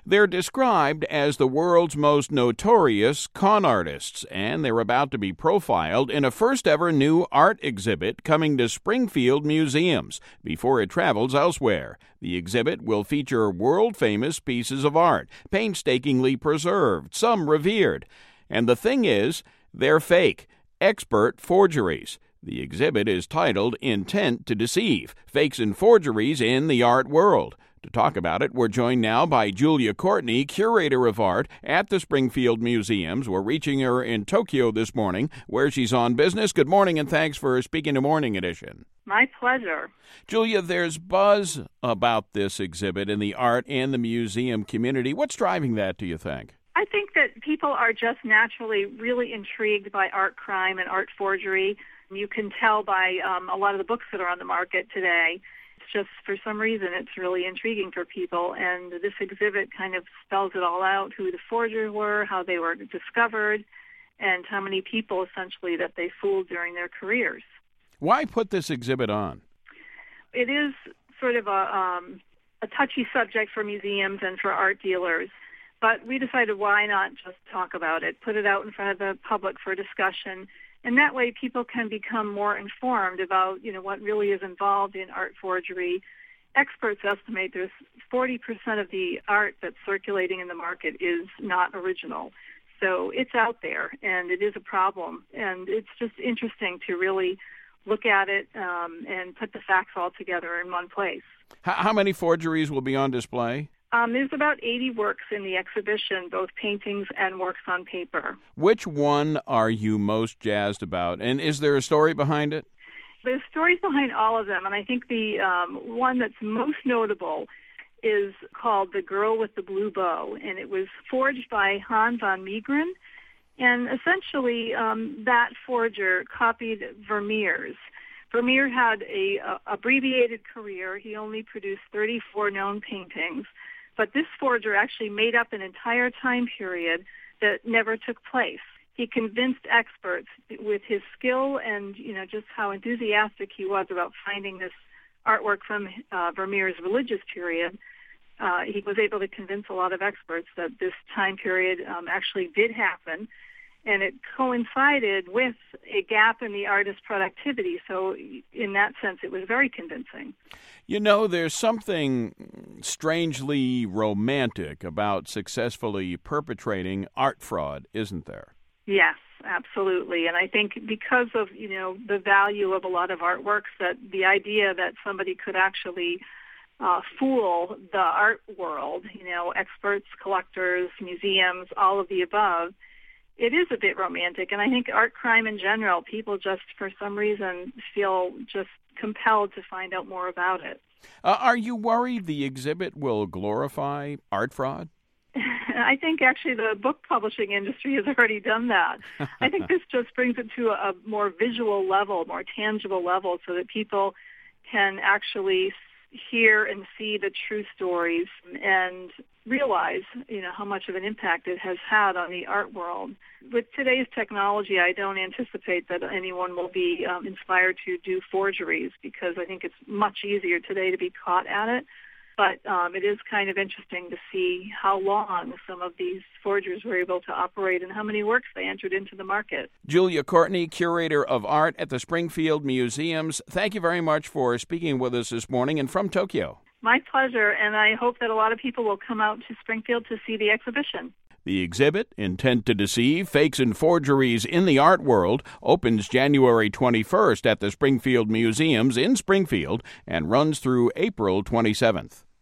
They're described as the world's most notorious con artists, and they're about to be profiled in a first-ever new art exhibit coming to Springfield museums before it travels elsewhere. The exhibit will feature world-famous pieces of art, painstakingly preserved, some revered. And the thing is, they're fake, expert forgeries. The exhibit is titled Intent to Deceive, Fakes and Forgeries in the Art World. To talk about it, we're joined now by Julia Courtney, curator of art at the Springfield Museums. We're reaching her in Tokyo this morning, where she's on business. Good morning, and thanks for speaking to Morning Edition. My pleasure. Julia, there's buzz about this exhibit in the art and the museum community. What's driving that, do you think? I think that people are just naturally really intrigued by art crime and art forgery. You can tell by a lot of the books that are on the market today. Just for some reason, it's really intriguing for people, and this exhibit kind of spells it all out, who the forgers were, how they were discovered, and how many people, essentially, that they fooled during their careers. Why put this exhibit on? It is sort of a touchy subject for museums and for art dealers, but we decided why not just talk about it, put it out in front of the public for discussion. And that way people can become more informed about, what really is involved in art forgery. Experts estimate there's 40% of the art that's circulating in the market is not original. So it's out there, and it is a problem. And it's just interesting to really look at it and put the facts all together in one place. How many forgeries will be on display? There's about 80 works in the exhibition, both paintings and works on paper. Which one are you most jazzed about, and is there a story behind it? There's stories behind all of them, and I think the one that's most notable is called The Girl with the Blue Bow, and it was forged by Hans von Meegeren, and essentially that forger copied Vermeer's. Vermeer had a abbreviated career. He only produced 34 known paintings. But this forger actually made up an entire time period that never took place. He convinced experts with his skill and, just how enthusiastic he was about finding this artwork from Vermeer's religious period. He was able to convince a lot of experts that this time period actually did happen. And it coincided with a gap in the artist's productivity. So in that sense, it was very convincing. There's something strangely romantic about successfully perpetrating art fraud, isn't there? Yes, absolutely. And I think because of, the value of a lot of artworks, that the idea that somebody could actually fool the art world, experts, collectors, museums, all of the above, it is a bit romantic, and I think art crime in general, people just, for some reason, feel just compelled to find out more about it. Are you worried the exhibit will glorify art fraud? I think actually the book publishing industry has already done that. I think this just brings it to a more visual level, more tangible level, so that people can actually hear and see the true stories and realize, how much of an impact it has had on the art world. With today's technology, I don't anticipate that anyone will be inspired to do forgeries, because I think it's much easier today to be caught at it. But it is kind of interesting to see how long some of these forgers were able to operate and how many works they entered into the market. Julia Courtney, curator of art at the Springfield Museums, thank you very much for speaking with us this morning and from Tokyo. My pleasure, and I hope that a lot of people will come out to Springfield to see the exhibition. The exhibit, Intent to Deceive, Fakes and Forgeries in the Art World, opens January 21st at the Springfield Museums in Springfield and runs through April 27th.